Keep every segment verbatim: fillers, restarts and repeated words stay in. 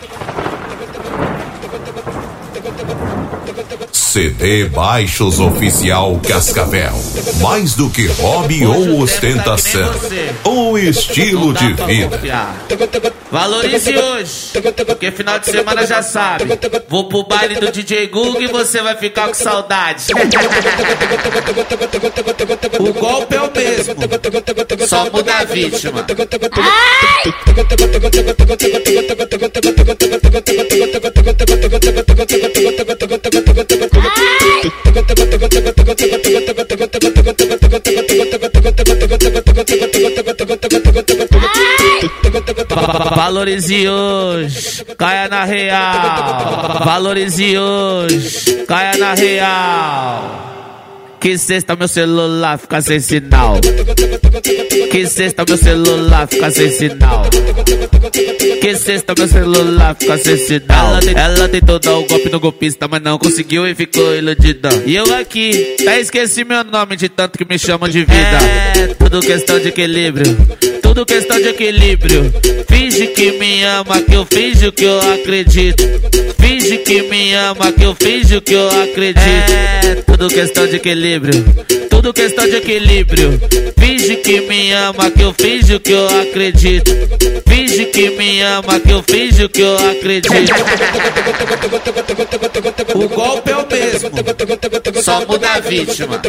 C D Baixos Oficial Cascavel. Mais do que hobby ou ostentação, ou estilo de vida. Valorize hoje, porque final de semana já sabe. Vou pro baile do D J Google e você vai ficar com saudade. O golpe é o mesmo, só muda a vítima. Valorize hoje, caia na real. Valorize hoje, caia na real. Que sexta meu celular fica sem sinal. Que sexta meu celular fica sem sinal. Que sexta meu celular fica sem sinal. Ela, tem, ela tentou dar o golpe no golpista, mas não conseguiu e ficou iludida. E eu aqui, até esqueci meu nome de tanto que me chamam de vida. É tudo questão de equilíbrio, tudo questão de equilíbrio. Finge que me ama, que eu finjo que eu acredito. Finge que me ama, que eu finjo que eu acredito. É tudo questão de equilíbrio, tudo questão de equilíbrio. Finge que me ama, que eu finjo que eu acredito. Finge que me ama, que eu finjo que eu acredito. O golpe é o mesmo, só muda a vítima.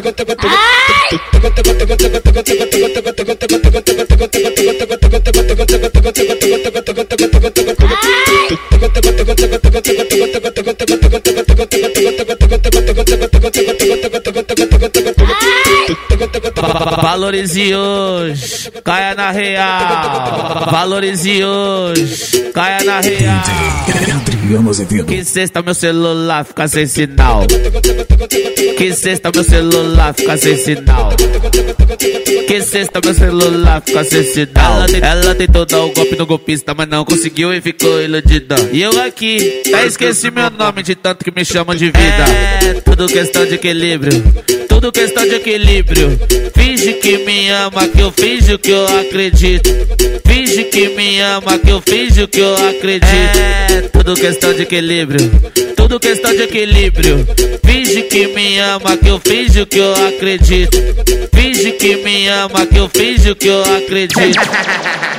Valorize hoje, caia na real. Valorize hoje, caia na real. Que sexta meu celular fica sem sinal. Que sexta meu celular fica sem sinal. Que sexta meu celular fica sem sinal. Ela, ela tentou dar o golpe no golpista, mas não conseguiu e ficou iludida. E eu aqui, até esqueci meu nome de tanto que me chamam de vida. É tudo questão de equilíbrio, tudo questão de equilíbrio. Finge que me ama, que eu finjo que eu acredito. Finge que me ama, que eu finjo que eu acredito. É tudo questão de equilíbrio, tudo questão de equilíbrio. Finge que me ama, que eu finjo que eu acredito. Finge que me ama, que eu finjo que eu acredito.